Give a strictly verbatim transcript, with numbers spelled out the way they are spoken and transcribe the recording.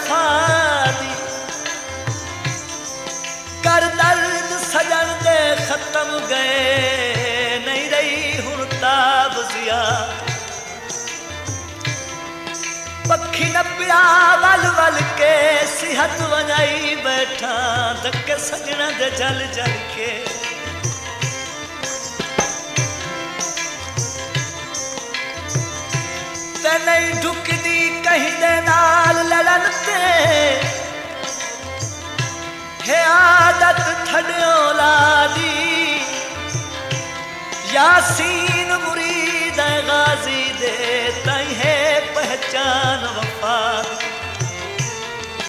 वफा दी कर दर्द सजन दे खत्म गए नहीं रही हुण ताब जिया पखी न पिया वल वल के सिहत वजाई बैठा धक्के सजना दे जल जल के ते नहीं ढुकदी कहीं दे नाल लड़न ते है आदत ठडियो ला दी यासी